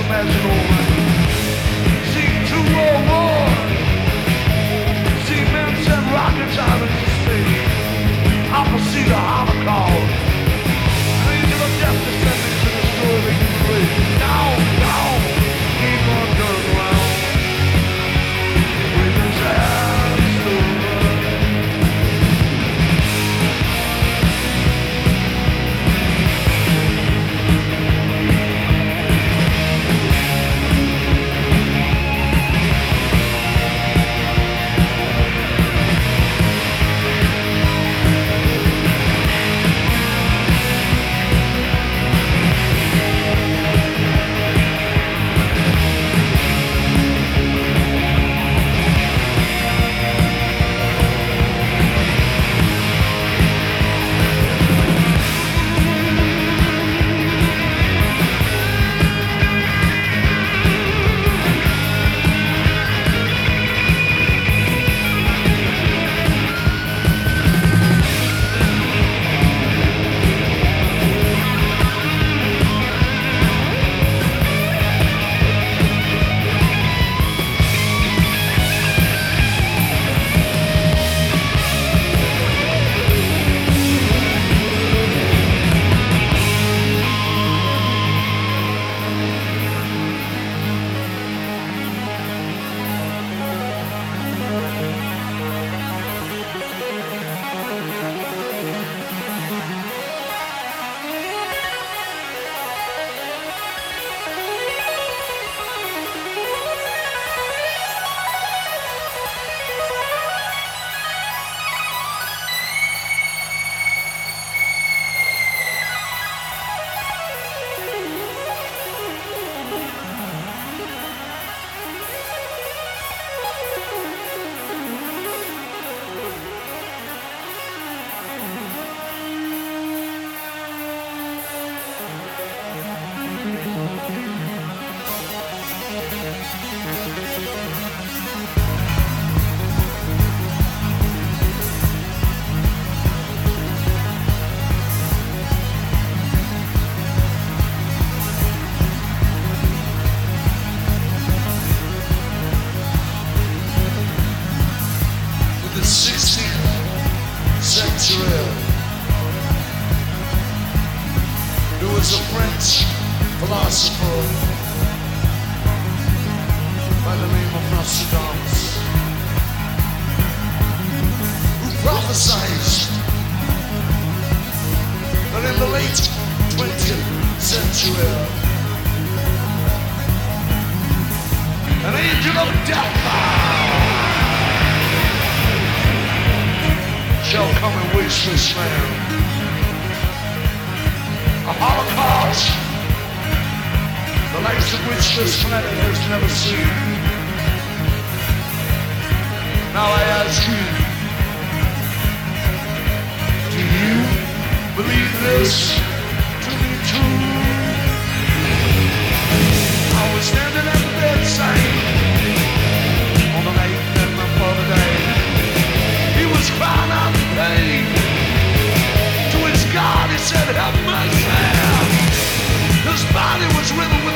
was a French philosopher by the name of Nostradamus, who prophesied that in the late 20th century an angel of death shall come and waste this land. A holocaust, the likes of which this planet has never seen. Now I ask you, do you believe this to be true? I was standing at the bedside on the night that my father died. He was crying out in pain. To his God he said, have mercy. His body was riddled